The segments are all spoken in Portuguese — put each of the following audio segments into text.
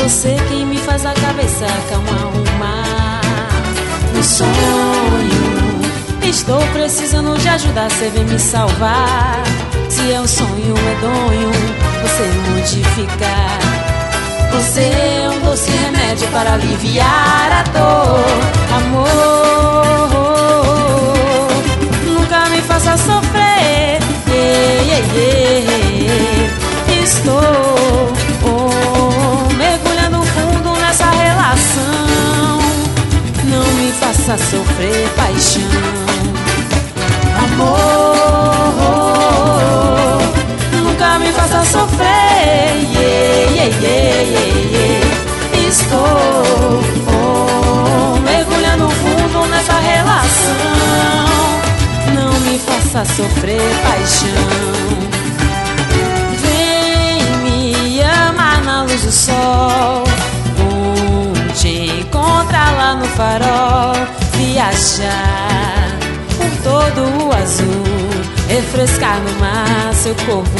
você quem me faz a cabeça calma arrumar. No sonho, estou precisando de ajuda, você vem me salvar. Se é um sonho medonho, você modificar. Você é um doce remédio para aliviar a dor. Amor, nunca me faça sofrer. Estou mergulhando fundo nessa relação. Não me faça sofrer, paixão. Amor, nunca me faça sofrer. Estou mergulhando fundo nessa relação. Não me faça sofrer, paixão. Vem me amar na luz do sol. Vou te encontrar lá no farol. Viajar por todo o azul, refrescar no mar seu corpo.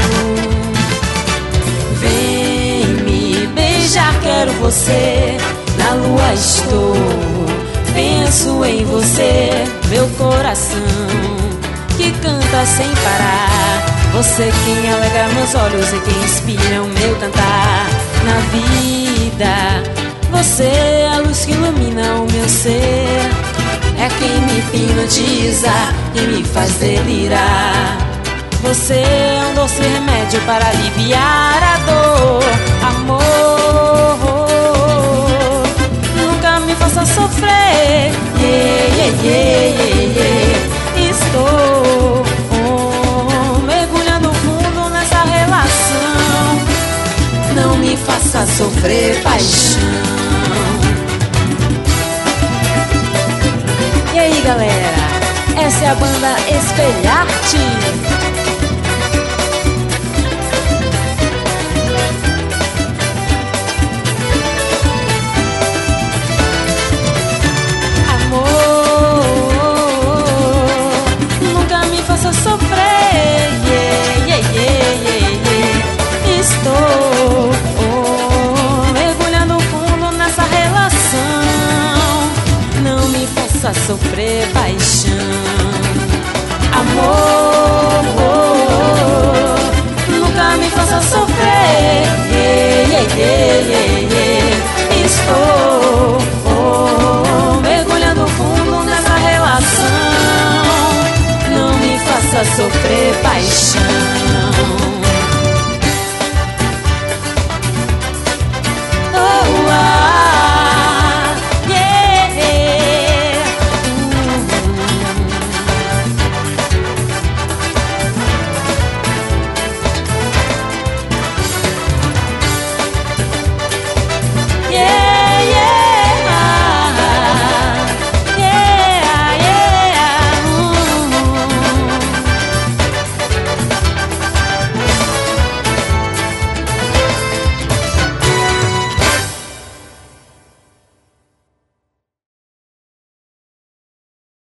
Vem me beijar, quero você. Na lua estou, penso em você. Meu coração que canta sem parar. Você quem alegra meus olhos e quem inspira o meu cantar. Na vida, você é a luz que ilumina o meu ser. É quem me hipnotiza, quem me faz delirar. Você é um doce remédio para aliviar a dor. Amor, nunca me faça sofrer. Estou mergulhando fundo nessa relação. Não me faça sofrer, paixão. E aí, galera, essa é a banda Espelhar-te. Sofrer, estou mergulhando fundo nessa relação. Não me faça sofrer.